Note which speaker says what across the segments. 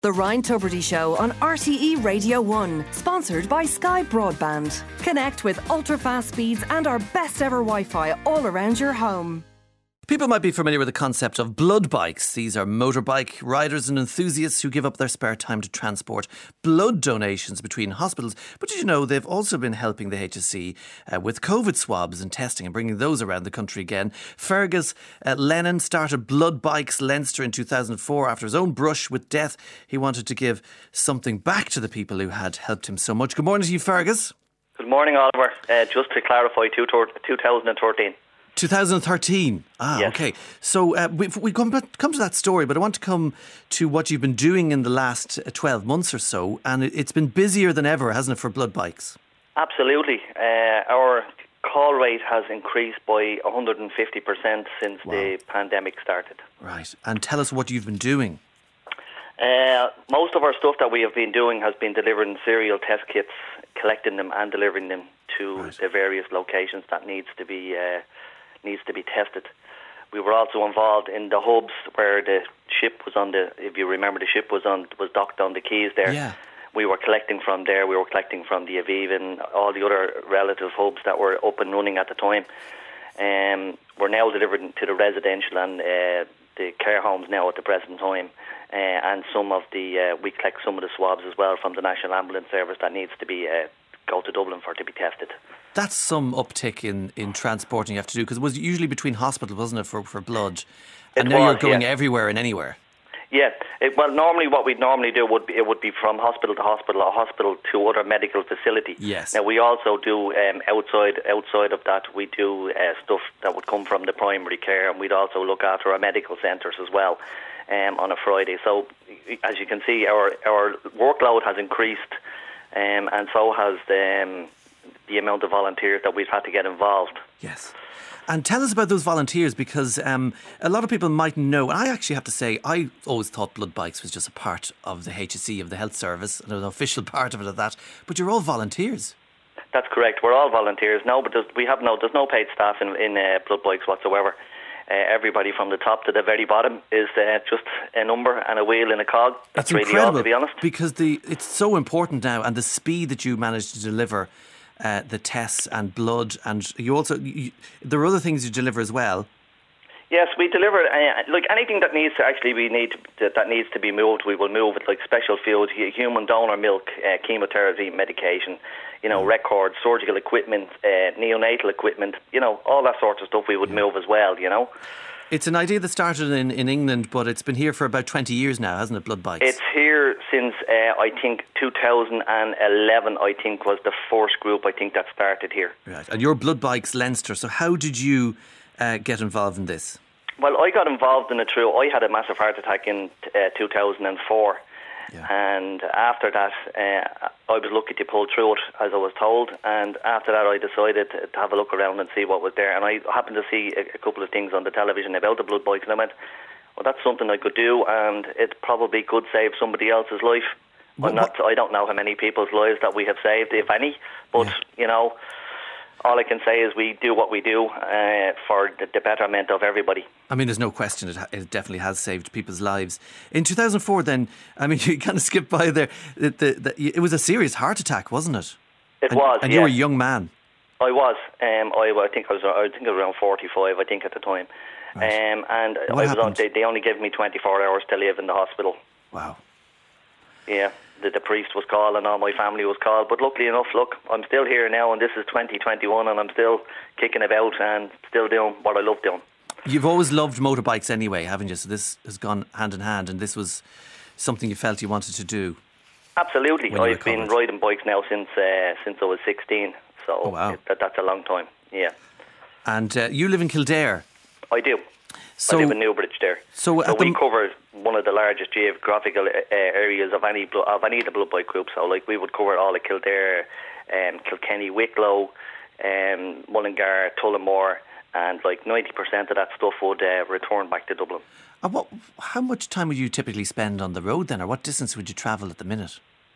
Speaker 1: The Ryan Tubridy Show on RTE Radio 1, sponsored by Sky Broadband. Connect with ultra-fast speeds and our best ever Wi-Fi all around your home.
Speaker 2: People might be familiar with the concept of blood bikes. These are motorbike riders and enthusiasts who give up their spare time to transport blood donations between hospitals. But did you know they've also been helping the HSE with COVID swabs and testing and bringing those around the country again. Fergus Lennon started Blood Bikes Leinster in 2004 after his own brush with death. He wanted to give something back to the people who had helped him so much. Good morning to you, Fergus.
Speaker 3: Good morning, Oliver. Just to clarify, 2013.
Speaker 2: 2013.
Speaker 3: Yes.
Speaker 2: Okay. So we come to that story, but I want to come to what you've been doing in the last 12 months or so, and it's been busier than ever, hasn't it, for blood bikes?
Speaker 3: Absolutely. Our call rate has increased by 150% since the pandemic started.
Speaker 2: Right. And tell us what you've been doing.
Speaker 3: Most of our stuff that we have been doing has been delivering serial test kits, collecting them and delivering them to the various locations that needs to be tested. We were also involved in the hubs where the ship was if you remember, the ship was docked on the quays there.
Speaker 2: Yeah.
Speaker 3: We were collecting from there. We were collecting from the Aviv and all the other relative hubs that were up and running at the time. We're now delivering to the residential and the care homes now at the present time. And we collect some of the swabs as well from the National Ambulance Service that needs to be go to Dublin to be tested.
Speaker 2: That's some uptick in transporting you have to do, because it was usually between hospitals, wasn't it, for blood? And now you're going everywhere and anywhere. Yeah.
Speaker 3: Normally what we'd normally do would be from hospital to hospital or hospital to other medical facility.
Speaker 2: Yes.
Speaker 3: Now we also do outside of that we do stuff that would come from the primary care, and we'd also look after our medical centres as well on a Friday. So as you can see, our workload has increased, and so has the amount of volunteers that we've had to get involved.
Speaker 2: Yes. And tell us about those volunteers, because a lot of people mightn't know. I actually have to say, I always thought Blood Bikes was just a part of the HSE, of the health service, and an official part of it at that. But you're all volunteers.
Speaker 3: That's correct. We're all volunteers. No, but there's no paid staff in Blood Bikes whatsoever. Everybody from the top to the very bottom is just a number and a wheel and a cog.
Speaker 2: That's
Speaker 3: really
Speaker 2: incredible,
Speaker 3: all, to be honest.
Speaker 2: Because it's so important now, and the speed that you manage to deliver the tests and blood, and you also there are other things you deliver as well.
Speaker 3: Yes, we deliver like anything that needs to be moved. We will move it, like special food, human donor milk, chemotherapy, medication, records, surgical equipment, neonatal equipment, all that sort of stuff. We would move as well.
Speaker 2: It's an idea that started in England, but it's been here for about 20 years now, hasn't it, Blood Bikes?
Speaker 3: It's here since, I think, 2011, I think, was the first group, I think, that started here.
Speaker 2: Right. And you're Blood Bikes Leinster, so how did you get involved in this?
Speaker 3: Well, I got involved in it through, I had a massive heart attack in 2004. Yeah. And after that, I was lucky to pull through it, as I was told. And after that, I decided to have a look around and see what was there. And I happened to see a couple of things on the television about the blood bikes. And I went, well, that's something I could do. And it probably could save somebody else's life. I don't know how many people's lives that we have saved, if any. But, all I can say is we do what we do for the betterment of everybody.
Speaker 2: I mean, there's no question it definitely has saved people's lives. In 2004 then, I mean, you kind of skipped by there. It was a serious heart attack, wasn't it?
Speaker 3: It was,
Speaker 2: And you were a young man.
Speaker 3: I was. I think I was around 45, I think, at the time.
Speaker 2: Right.
Speaker 3: And they only gave me 24 hours to live in the hospital.
Speaker 2: Wow.
Speaker 3: Yeah. The priest was called and all my family was called, but luckily enough, I'm still here now, and this is 2021, and I'm still kicking about and still doing what I love doing.
Speaker 2: You've always loved motorbikes anyway, haven't you? So this has gone hand in hand, and this was something you felt you wanted to do.
Speaker 3: Absolutely. I've been riding bikes now since I was 16, so that's a long time, yeah. And
Speaker 2: you live in Kildare?
Speaker 3: I do. I live in Newbridge there. So we cover one of the largest geographical areas of any of the blood bike groups. So we would cover all of Kildare, Kilkenny, Wicklow, Mullingar, Tullamore, and 90% of that stuff would return back to Dublin.
Speaker 2: And how much time would you typically spend on the road then, or what distance would you travel at the minute?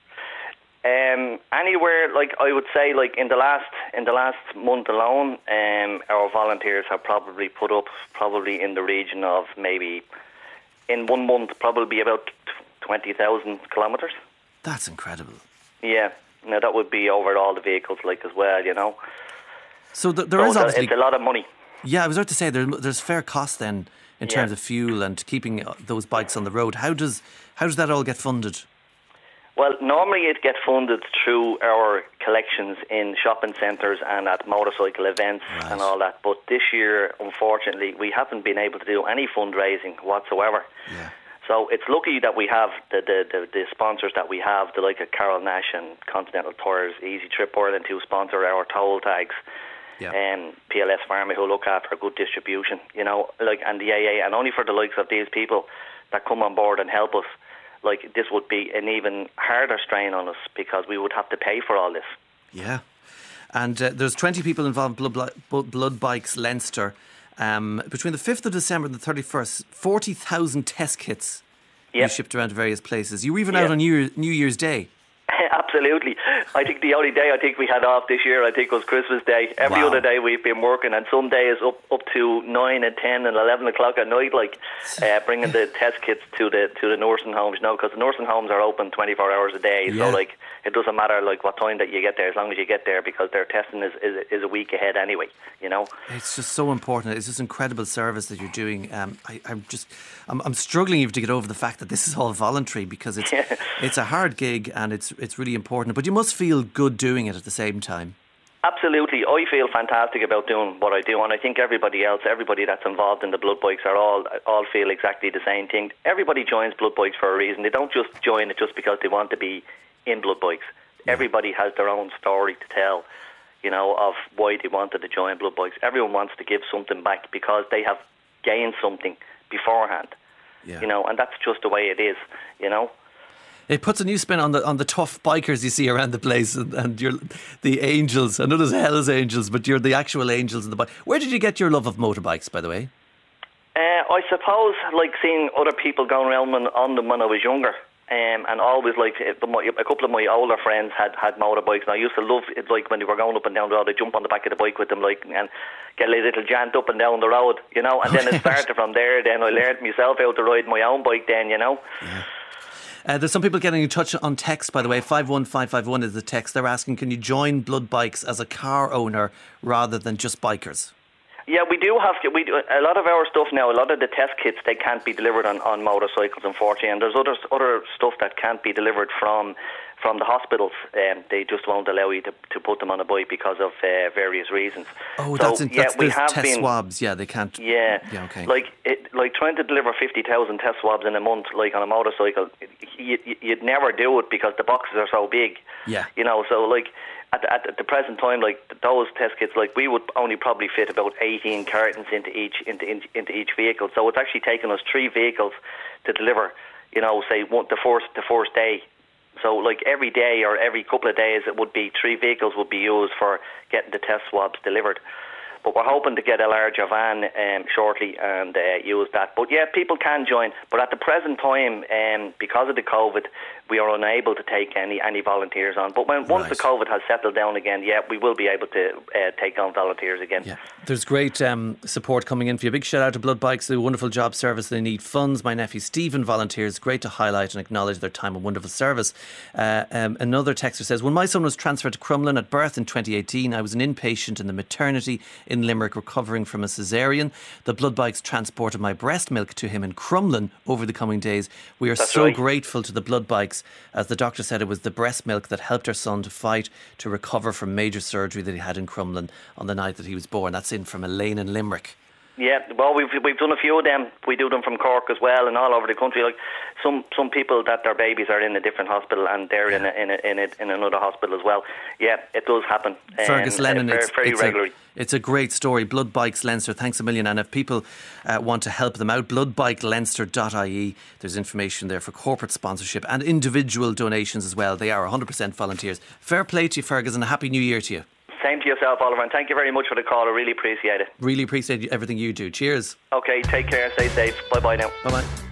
Speaker 3: Anywhere, I would say, in the last month alone, our volunteers have probably put up in the region of maybe, in 1 month, probably about 20,000 kilometres.
Speaker 2: That's incredible.
Speaker 3: Yeah. Now, that would be over all the vehicles, like, as well, you know.
Speaker 2: So there is obviously...
Speaker 3: It's a lot of money.
Speaker 2: Yeah, I was about to say, there's fair cost then in terms of fuel and keeping those bikes on the road. How does that all get funded?
Speaker 3: Well, normally it gets funded through our collections in shopping centres and at motorcycle events and all that. But this year, unfortunately, we haven't been able to do any fundraising whatsoever.
Speaker 2: Yeah.
Speaker 3: So it's lucky that we have the sponsors that we have, the like of Carol Nash and Continental Tires, Easy Trip Ireland, who sponsor our toll tags.
Speaker 2: Yeah.
Speaker 3: PLS Pharma, who look after good distribution, you know, like, and the AA, and only for the likes of these people that come on board and help us, like, this would be an even harder strain on us because we would have to pay for all this.
Speaker 2: Yeah. And there's 20 people involved in Blood Bikes Leinster. Between the 5th of December and the 31st, 40,000 test kits you shipped around to various places. You were even out on New Year's Day.
Speaker 3: Absolutely. I think the only day I think we had off this year, I think, was Christmas Day. Every other day we've been working, and some days up to 9 and 10 and 11 o'clock at night, like bringing the test kits to the nursing homes, you know, because the nursing homes are open 24 hours a day. So, like, it doesn't matter, like, what time that you get there, as long as you get there, because their testing is a week ahead anyway, you know. It's
Speaker 2: just so important. It's just incredible service that you're doing. I'm struggling even to get over the fact that this is all voluntary, because it's a hard gig and it's really important. But you must feel good doing it at the same time.
Speaker 3: Absolutely. I feel fantastic about doing what I do, and I think everybody that's involved in the Blood Bikes are all feel exactly the same thing. Everybody joins Blood Bikes for a reason. They don't just join it just because they want to be in Blood Bikes. Everybody has their own story to tell, you know, of why they wanted to join Blood Bikes. Everyone wants to give something back because they have gained something beforehand, you know, and that's just the way it is, you know.
Speaker 2: It puts a new spin on the tough bikers you see around the place, and you're the angels. I know there's Hell's Angels, but you're the actual angels in the bike. Where did you get your love of motorbikes, by the way?
Speaker 3: I suppose, like, seeing other people going around on them when I was younger. And always, like, a couple of my older friends had motorbikes, and I used to love it, like, when they were going up and down the road, I'd jump on the back of the bike with them, like, and get a little jaunt up and down the road, you know, and then it started from there. Then I learned myself how to ride my own bike then, you know.
Speaker 2: There's some people getting in touch on text, by the way. 51551 is the text. They're asking, can you join Blood Bikes as a car owner rather than just bikers?
Speaker 3: Yeah, we do have to. We do a lot of our stuff now. A lot of the test kits, they can't be delivered on motorcycles, unfortunately, and there's other stuff that can't be delivered from the hospitals. They just won't allow you to put them on a bike because of various reasons.
Speaker 2: Oh, so, that's we have test swabs. Yeah, they can't.
Speaker 3: Yeah, okay. Like trying to deliver 50,000 test swabs in a month, like on a motorcycle, you'd never do it because the boxes are so big.
Speaker 2: Yeah,
Speaker 3: you know. So, like, at the present time, like, those test kits, like, we would only probably fit about 18 cartons into each vehicle. So it's actually taken us 3 vehicles to deliver, you know, say the first day. So, like, every day or every couple of days, it would be 3 vehicles would be used for getting the test swabs delivered. But we're hoping to get a larger van shortly and use that. But yeah, people can join. But at the present time, because of the COVID, we are unable to take any volunteers on. But once the COVID has settled down again, we will be able to take on volunteers again. Yeah.
Speaker 2: There's great support coming in for you. Big shout out to Blood Bikes, the wonderful job service. They need funds. My nephew Stephen volunteers. Great to highlight and acknowledge their time and wonderful service. Another texter says, when my son was transferred to Crumlin at birth in 2018, I was an inpatient in the maternity in Limerick recovering from a caesarean. The Blood Bikes transported my breast milk to him in Crumlin over the coming days. We are so grateful to the Blood Bikes, as the doctor said it was the breast milk that helped our son to recover from major surgery that he had in Crumlin on the night that he was born. That's in from Elaine in Limerick.
Speaker 3: Yeah, well, we've done a few of them. We do them from Cork as well, and all over the country. Like some people that their babies are in a different hospital and they're in another hospital as well. Yeah, it does happen.
Speaker 2: Fergus Lennon,
Speaker 3: very regularly.
Speaker 2: It's a great story. Blood Bikes Leinster, thanks a million. And if people want to help them out, bloodbikeLeinster.ie. There's information there for corporate sponsorship and individual donations as well. They are 100% volunteers. Fair play to you, Fergus, and a happy new year to you.
Speaker 3: Same to yourself, Oliver, and thank you very much for the call. I really appreciate it.
Speaker 2: Really appreciate everything you do. Cheers.
Speaker 3: Okay, take care, stay safe. Bye-bye now.
Speaker 2: Bye-bye.